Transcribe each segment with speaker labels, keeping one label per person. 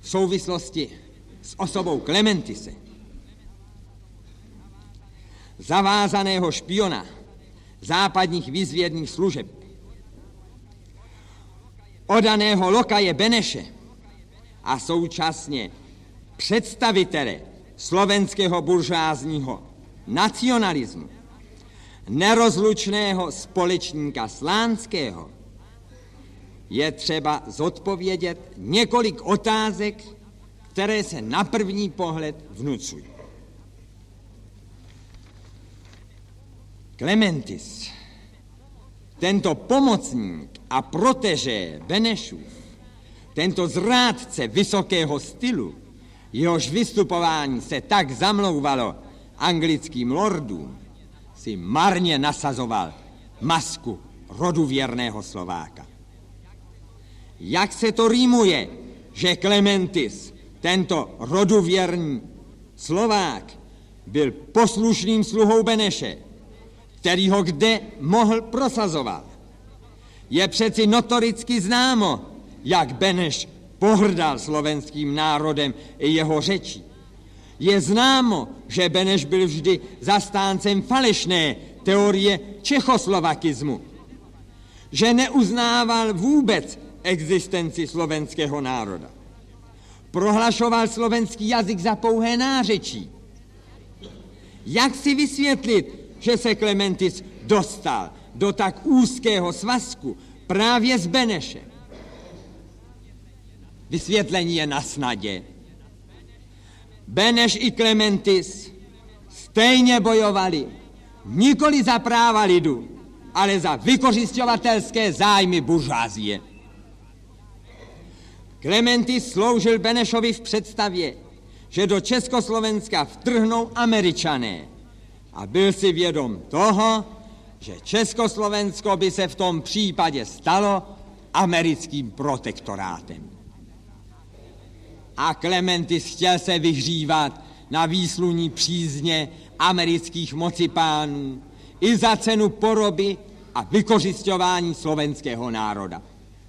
Speaker 1: v souvislosti s osobou Klementise, zavázaného špiona západních výzvědných služeb, oddaného lokaje Beneše a současně představitele slovenského buržoázního nacionalismu, nerozlučného společníka Slánského, je třeba zodpovědět několik otázek, které se na první pohled vnucují. Klementis, tento pomocník a protežé Benešův, tento zrádce vysokého stylu, jehož vystupování se tak zamlouvalo anglickým lordům, si marně nasazoval masku roduvěrného Slováka. Jak se to rýmuje, že Klementis, tento roduvěrný Slovák, byl poslušným sluhou Beneše, který ho kde mohl prosazovat. Je přeci notoricky známo, jak Beneš pohrdal slovenským národem i jeho řečí. Je známo, že Beneš byl vždy zastáncem falešné teorie čechoslovakismu, že neuznával vůbec existenci slovenského národa. Prohlašoval slovenský jazyk za pouhé nářečí. Jak si vysvětlit, že se Klementis dostal do tak úzkého svazku právě s Benešem? Vysvětlení je na snadě. Beneš i Klementis stejně bojovali nikoli za práva lidu, ale za vykořisťovatelské zájmy buržoazie. Klementis sloužil Benešovi v představě, že do Československa vtrhnou Američané, a byl si vědom toho, že Československo by se v tom případě stalo americkým protektorátem. A Klementis chtěl se vyhřívat na výsluní přízně amerických mocipánů i za cenu poroby a vykořisťování slovenského národa.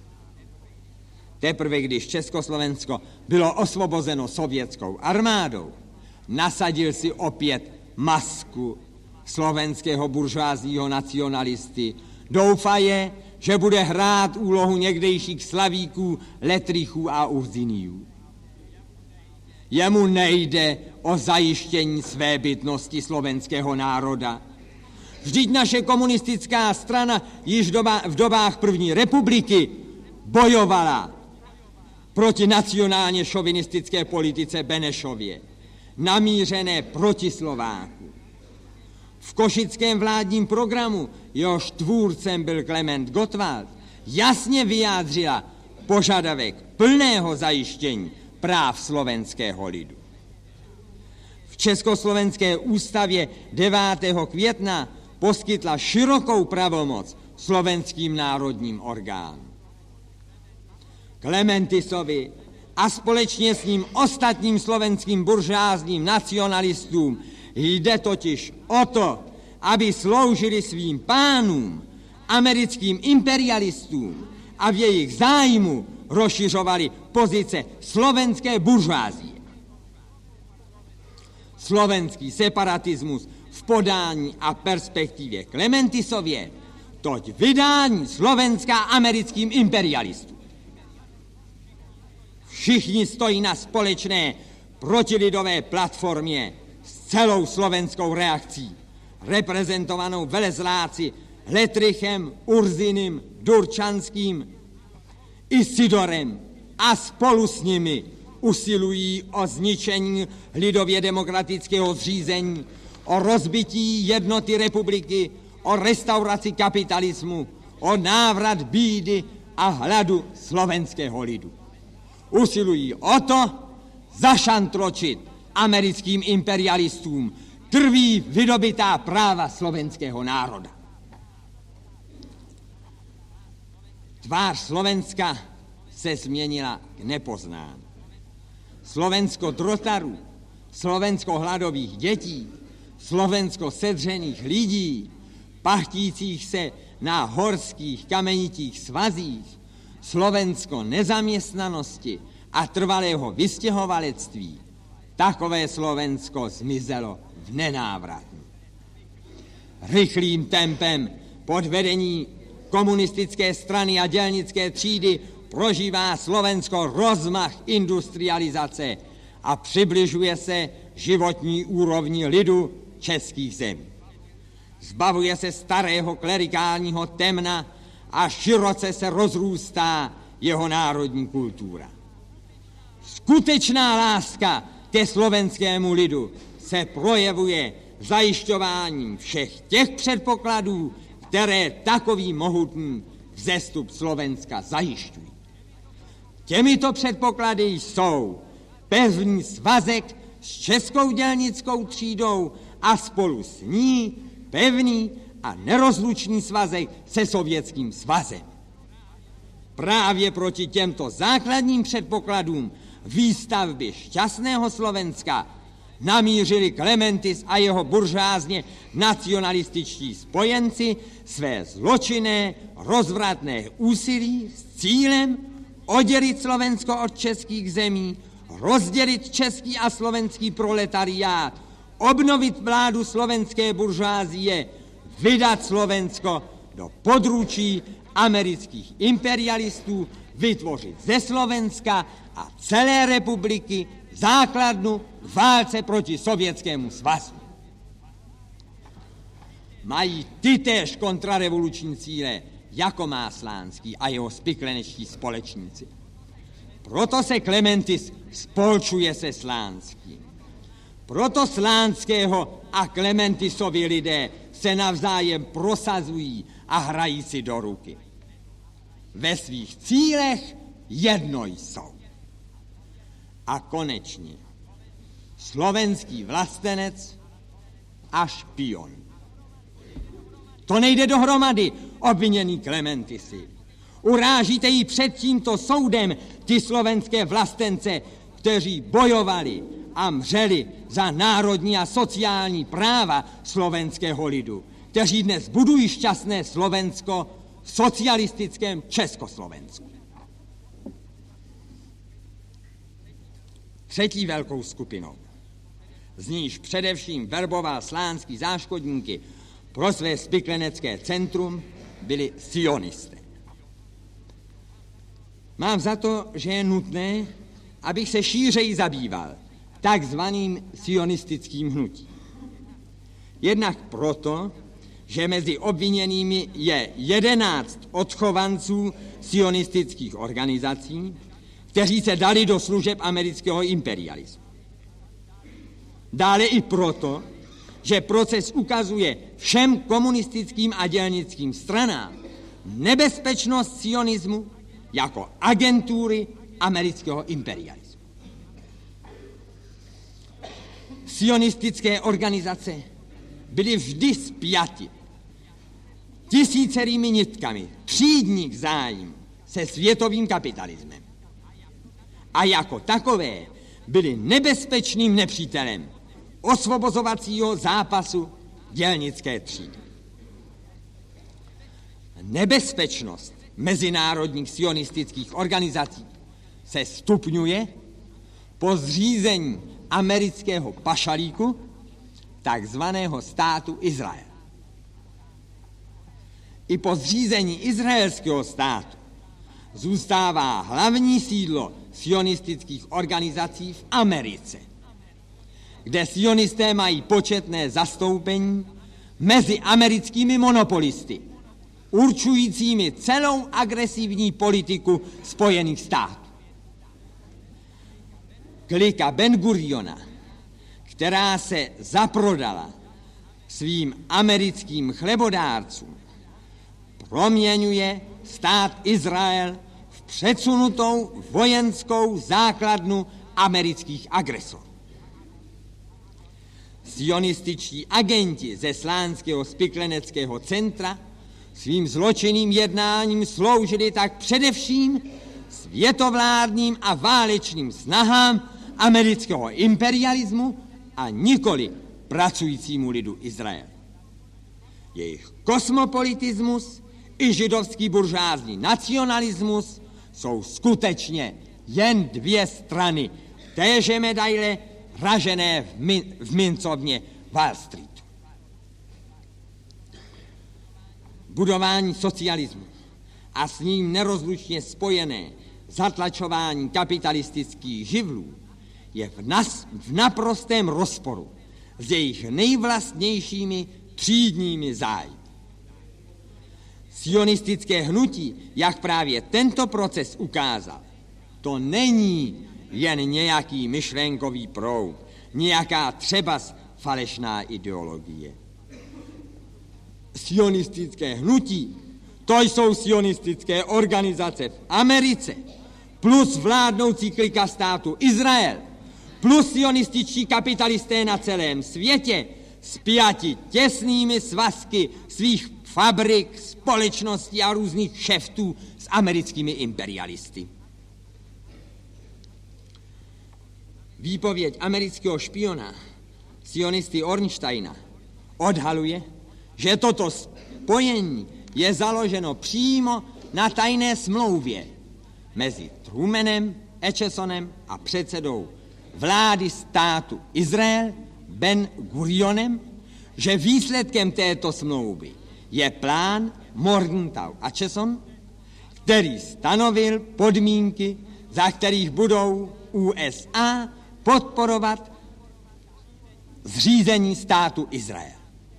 Speaker 1: Teprve když Československo bylo osvobozeno sovětskou armádou, nasadil si opět masku slovenského buržoázního nacionalisty, doufaje, že bude hrát úlohu někdejších slavíků, Letrichů a Urziniů. Jemu nejde o zajištění svébytnosti slovenského národa. Vždyť naše komunistická strana již v dobách první republiky bojovala proti nacionálně šovinistické politice Benešově, namířené proti Slováku. V košickém vládním programu, jehož tvůrcem byl Klement Gottwald, jasně vyjádřila požadavek plného zajištění práv slovenského lidu. V Československé ústavě 9. května poskytla širokou pravomoc slovenským národním orgánům. Klementisovi a společně s ním ostatním slovenským buržoázním nacionalistům jde totiž o to, aby sloužili svým pánům, americkým imperialistům, a v jejich zájmu rozšiřovali pozice slovenské buržoázie. Slovenský separatismus v podání a perspektivě Klementisově, toť vydání Slovenska americkým imperialistům. Všichni stojí na společné protilidové platformě s celou slovenskou reakcí, reprezentovanou velezláci Letrichem, Urzinem, Durčanským i Sidorem, a spolu s nimi usilují o zničení lidově demokratického zřízení, o rozbití jednoty republiky, o restauraci kapitalismu, o návrat bídy a hladu slovenského lidu. Usilují o to zašantročit americkým imperialistům krví vydobitá práva slovenského národa. Tvář Slovenska se změnila k nepoznání. Slovensko drotarů, Slovensko hladových dětí, Slovensko sedřených lidí, pachtících se na horských kamenitých svazích, Slovensko nezaměstnanosti a trvalého vystěhovalectví, takové Slovensko zmizelo v nenávratnu. Rychlým tempem pod vedení komunistické strany a dělnické třídy prožívá Slovensko rozmach industrializace a přibližuje se životní úrovni lidu českých zemí. Zbavuje se starého klerikálního temna a široce se rozrůstá jeho národní kultura. Skutečná láska ke slovenskému lidu se projevuje zajišťováním všech těch předpokladů, které takový mohutný vzestup Slovenska zajišťují. Těmito předpoklady jsou pevný svazek s českou dělnickou třídou a spolu s ní pevný a nerozlučný svazek se Sovětským svazem. Právě proti těmto základním předpokladům výstavby šťastného Slovenska namířili Klementis a jeho buržázně nacionalističtí spojenci své zločinné, rozvratné úsilí s cílem oddělit Slovensko od českých zemí, rozdělit český a slovenský proletariát, obnovit vládu slovenské buržázie, vydat Slovensko do područí amerických imperialistů, vytvořit ze Slovenska a celé republiky základnu v válce proti Sovětskému svazu. Mají tytéž kontrarevoluční cíle, jako má Slánský a jeho spiklenečtí společníci. Proto se Klementis spolčuje se Slánským. Proto Slánského a Klementisovi lidé se navzájem prosazují a hrají si do ruky. Ve svých cílech jedno jsou. A konečně slovenský vlastenec a špion. To nejde dohromady, obviněný Klementisi. Urážíte jí před tímto soudem ty slovenské vlastence, kteří bojovali a mřeli za národní a sociální práva slovenského lidu, kteří dnes budují šťastné Slovensko v socialistickém Československu. Třetí velkou skupinou, z níž především verboval Slánský záškodníky pro své spiklenecké centrum, byli sionisté. Mám za to, že je nutné, abych se šířeji zabýval takzvaným sionistickým hnutím. Jednak proto, že mezi obviněnými je 11 odchovanců sionistických organizací, kteří se dali do služeb amerického imperialismu. Dále i proto, že proces ukazuje všem komunistickým a dělnickým stranám nebezpečnost sionismu jako agentury amerického imperialismu. Sionistické organizace byly vždy spjati tisícerými nitkami třídních zájmů se světovým kapitalismem. A jako takové byly nebezpečným nepřítelem osvobozovacího zápasu dělnické třídy. Nebezpečnost mezinárodních sionistických organizací se stupňuje po zřízení amerického pašalíku, takzvaného státu Izrael. I po zřízení izraelského státu zůstává hlavní sídlo sionistických organizací v Americe, kde sionisté mají početné zastoupení mezi americkými monopolisty, určujícími celou agresivní politiku Spojených států. Klika Ben-Guriona, která se zaprodala svým americkým chlebodárcům, proměňuje stát Izrael v předsunutou vojenskou základnu amerických agresorů. Sionističtí agenti ze Slánského spikleneckého centra svým zločinným jednáním sloužili tak především světovládním a válečným snahám amerického imperialismu a nikoli pracujícímu lidu Izrael. Jejich kosmopolitismus i židovský buržázní nacionalismus jsou skutečně jen dvě strany téže medaile ražené v mincovně Wall Street. Budování socialismu a s ním nerozlučně spojené zatlačování kapitalistických živlů je v naprostém rozporu s jejich nejvlastnějšími třídními zájmy. Sionistické hnutí, jak právě tento proces ukázal, to není jen nějaký myšlenkový proud, nějaká třebas falešná ideologie. Sionistické hnutí, to jsou sionistické organizace v Americe, plus vládnoucí klika státu Izrael, plus sionističtí kapitalisté na celém světě, spjati těsnými svazky svých fabrik, společností a různých šeftů s americkými imperialisty. Výpověď amerického špiona, sionisty Ornsteina, odhaluje, že toto spojení je založeno přímo na tajné smlouvě mezi Trumanem, Achesonem a předsedou vlády státu Izrael Ben Gurionem, že výsledkem této smlouvy je plán Morgenthau-Acheson, který stanovil podmínky, za kterých budou USA podporovat zřízení státu Izrael.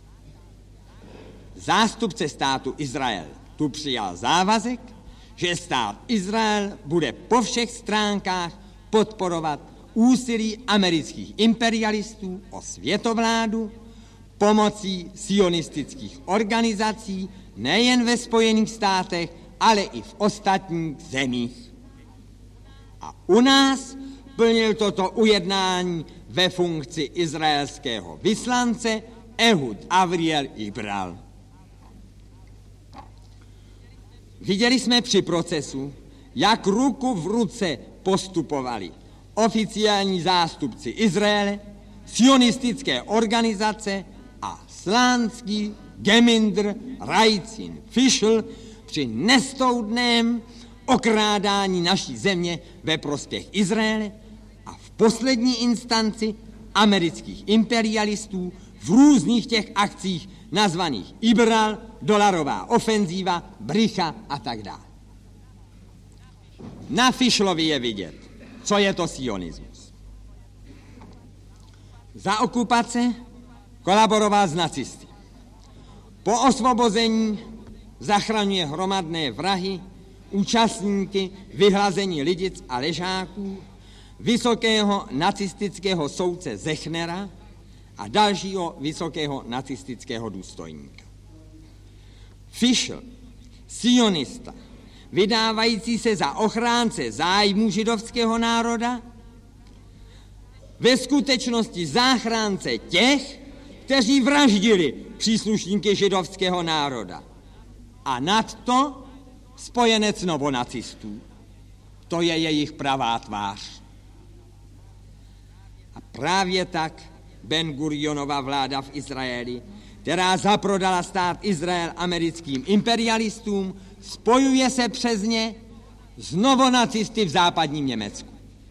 Speaker 1: Zástupce státu Izrael tu přijal závazek, že stát Izrael bude po všech stránkách podporovat úsilí amerických imperialistů o světovládu pomocí sionistických organizací nejen ve Spojených státech, ale i v ostatních zemích. A u nás plnil toto ujednání ve funkci izraelského vyslance Ehud Avriel Ibral. Viděli jsme při procesu, jak ruku v ruce postupovali oficiální zástupci Izraele, sionistické organizace a slánský Gemindr Rajcin Fischl při nestoudném okrádání naší země ve prospěch Izraele a v poslední instanci amerických imperialistů v různých těch akcích nazvaných Ibral, dolarová ofenzíva, Bricha a tak dále. Na Fischlovi je vidět, co je to sionismus. Za okupace kolaboroval s nacisty. Po osvobození zachraňuje hromadné vrahy, účastníky vyhlazení lidic a ležáků, vysokého nacistického soudce Zechnera a dalšího vysokého nacistického důstojníka. Fischl, sionista, vydávající se za ochránce zájmů židovského národa, ve skutečnosti záchránce těch, kteří vraždili příslušníky židovského národa. A nadto spojenec novonacistů. To je jejich pravá tvář. A právě tak Ben Gurionova vláda v Izraeli, která zaprodala stát Izrael americkým imperialistům, spojuje se přes ně s novonacisty v západním Německu.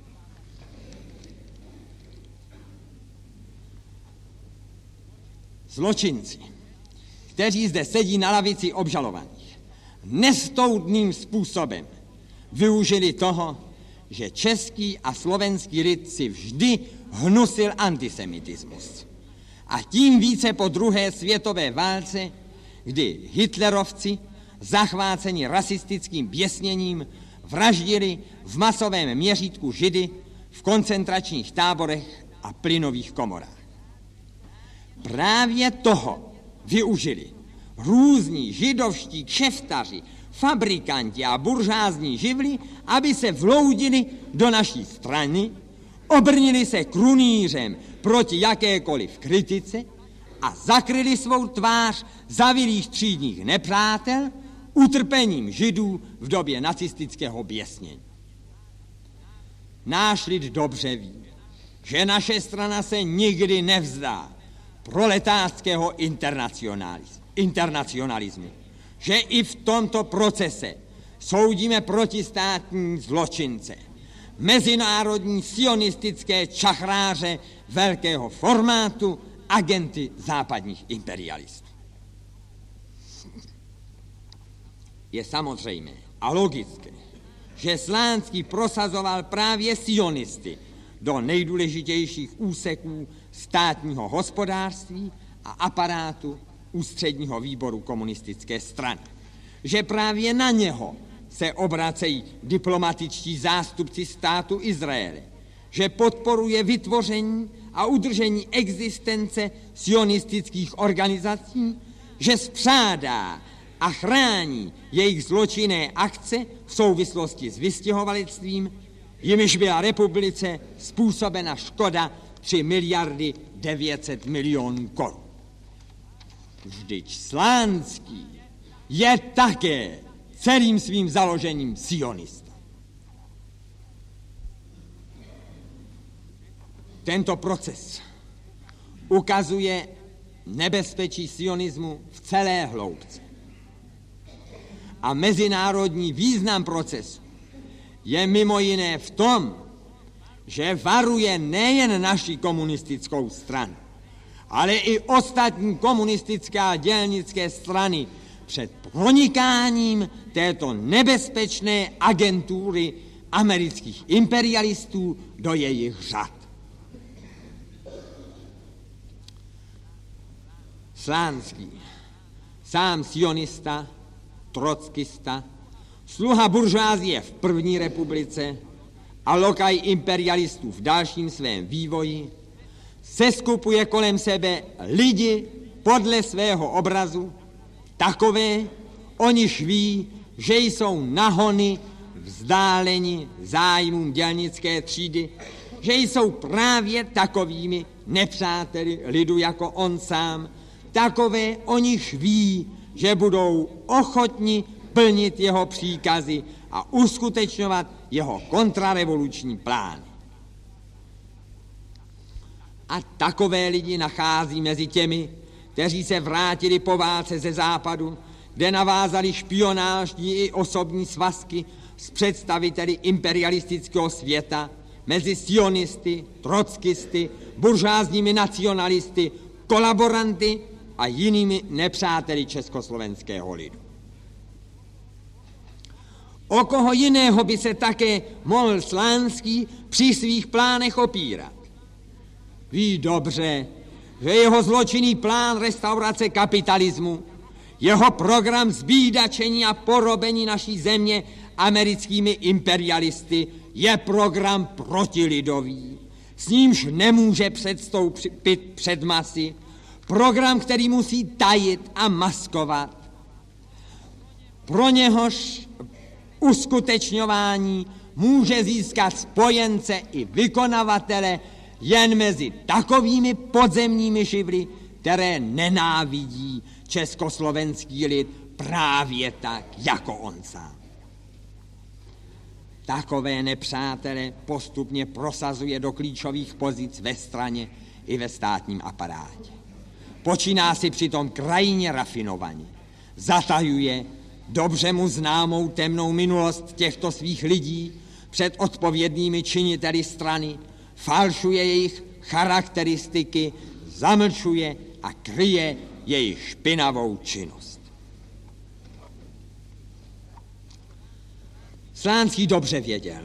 Speaker 1: Zločinci, kteří zde sedí na lavici obžalovaných, nestoudným způsobem využili toho, že český a slovenský lid si vždy hnusil antisemitismus. A tím více po druhé světové válce, kdy hitlerovci, zachváceni rasistickým běsněním, vraždili v masovém měřítku Židy v koncentračních táborech a plynových komorách. Právě toho využili různí židovští kšeftaři, fabrikanti a buržázní živly, aby se vloudili do naší strany, obrnili se krunýřem proti jakékoliv kritice a zakryli svou tvář zavilých třídních nepřátel utrpením židů v době nacistického běsnění. Náš lid dobře ví, že naše strana se nikdy nevzdá proletářského internacionalismu, že i v tomto procese soudíme protistátní zločince, mezinárodní sionistické čachráře velkého formátu, agenty západních imperialistů. Je samozřejmé a logické, že Slánský prosazoval právě sionisty do nejdůležitějších úseků státního hospodářství a aparátu ústředního výboru komunistické strany. Že právě na něho se obracejí diplomatičtí zástupci státu Izraele, že podporuje vytvoření a udržení existence sionistických organizací, že spřádá a chrání jejich zločinné akce v souvislosti s vystěhovalectvím, jimiž byla republice způsobena škoda 3 miliardy 900 milionů korun. Vždyť Slánský je také celým svým založením sionista. Tento proces ukazuje nebezpečí sionismu v celé hloubce. A mezinárodní význam procesu je mimo jiné v tom, že varuje nejen naši komunistickou stranu, ale i ostatní komunistické a dělnické strany před pronikáním této nebezpečné agentury amerických imperialistů do jejich řad. Slánský, sám sionista, trockista, sluha buržoázie v první republice a lokaj imperialistů v dalším svém vývoji, seskupuje kolem sebe lidi podle svého obrazu, takové, o niž ví, že jsou nahony vzdáleni zájmům dělnické třídy, že jsou právě takovými nepřáteli lidu jako on sám, takové, o niž ví, že budou ochotni plnit jeho příkazy a uskutečňovat jeho kontrarevoluční plány. A takové lidi nachází mezi těmi, kteří se vrátili po válce ze západu, kde navázali špionážní i osobní svazky s představiteli imperialistického světa, mezi sionisty, trockisty, buržázními nacionalisty, kolaboranty a jinými nepřáteli československého lidu. O koho jiného by se také mohl Slánský při svých plánech opírat? Ví dobře, že jeho zločinný plán restaurace kapitalismu, jeho program zbídačení a porobení naší země americkými imperialisty je program protilidový, s nímž nemůže předstoupit před masy, program, který musí tajit a maskovat. Pro něhož uskutečňování může získat spojence i vykonavatele jen mezi takovými podzemními živly, které nenávidí československý lid právě tak, jako on sám. Takové nepřátele postupně prosazuje do klíčových pozic ve straně i ve státním aparátě. Počíná si přitom krajně rafinovaně. Zatajuje dobře mu známou temnou minulost těchto svých lidí před odpovědnými činiteli strany, falšuje jejich charakteristiky, zamlčuje a kryje jejich špinavou činnost. Slánský dobře věděl,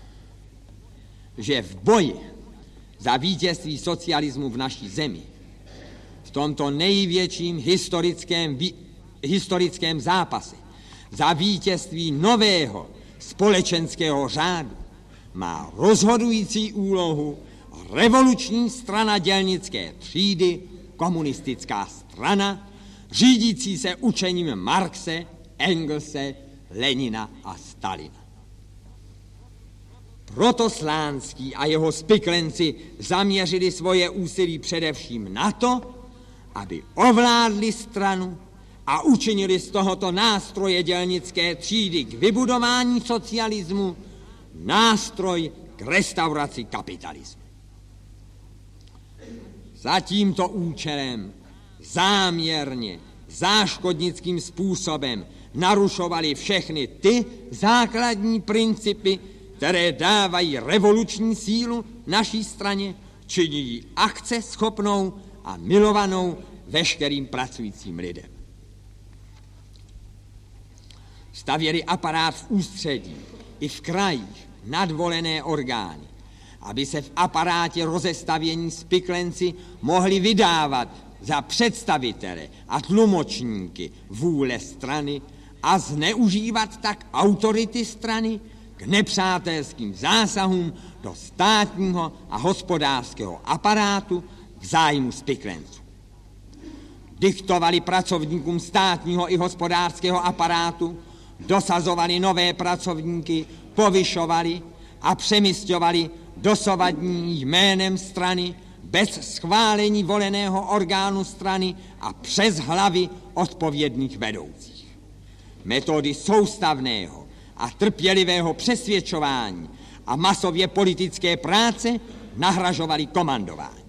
Speaker 1: že v boji za vítězství socialismu v naší zemi, v tomto největším historickém zápase, za vítězství nového společenského řádu, má rozhodující úlohu revoluční strana dělnické třídy, komunistická strana, řídící se učením Marxe, Engelse, Lenina a Stalina. Proto Slánský a jeho spiklenci zaměřili svoje úsilí především na to, aby ovládli stranu a učinili z tohoto nástroje dělnické třídy k vybudování socialismu nástroj k restauraci kapitalismu. Za tímto účelem záměrně, záškodnickým způsobem narušovali všechny ty základní principy které dávají revoluční sílu naší straně, činí ji akce schopnou a milovanou veškerým pracujícím lidem. Stavěli aparát v ústředí i v krajích nadvolené orgány, aby se v aparátě rozestavění spiklenci mohli vydávat za představitele a tlumočníky vůle strany a zneužívat tak autority strany k nepřátelským zásahům do státního a hospodářského aparátu v zájmu spiklenců. Diktovali pracovníkům státního i hospodářského aparátu, dosazovali nové pracovníky, povyšovali a přemisťovali dosavadní jménem strany bez schválení voleného orgánu strany a přes hlavy odpovědných vedoucích. Metody soustavného a trpělivého přesvědčování a masově politické práce nahražovaly komandování.